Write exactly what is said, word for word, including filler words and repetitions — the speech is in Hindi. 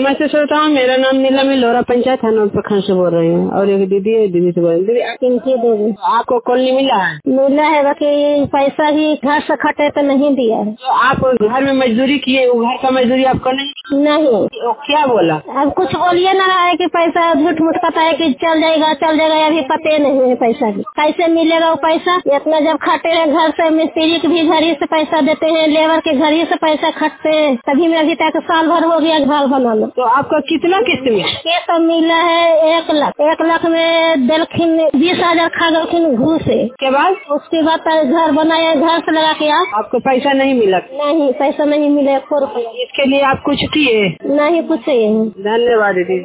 नमस्ते श्रोताओं, मेरा नाम नीलम है, लोरा पंचायत हनौर प्रखंड से बोल रही हूँ और एक दीदी है, दीदी से बोल रही दीदी किनकी देवी आपको कॉल नहीं मिला है? मिला है बाकी पैसा ही घर से खटे तो नहीं दिया है। तो आप घर में मजदूरी किए, वो घर का मजदूरी आपको नहीं? नहीं। वो क्या बोला? अब कुछ बोलिए ना रहा है कि पैसा झूठ मूठ पता है कि चल जाएगा चल जाएगा, अभी पते नहीं है पैसा की कैसे मिलेगा वो पैसा। इतना जब खटे हैं घर से, मिस्त्री के भी घर ही से पैसा देते हैं, लेबर के घर ही से पैसा खटते हैं, तभी में अभी तक साल भर हो गया घर बनाना। तो आपका कितना किस्त में? ये सब मिला है एक लाख एक लाख में दिलखिन बीस हजार खा गलखिन घूस से के बाद उसके बाद घर बनाए, घर से लगा के आप आपको पैसा नहीं मिला? नहीं पैसा नहीं मिले। इसके लिए आप कुछ किए? नहीं कुछ। धन्यवाद दीदी।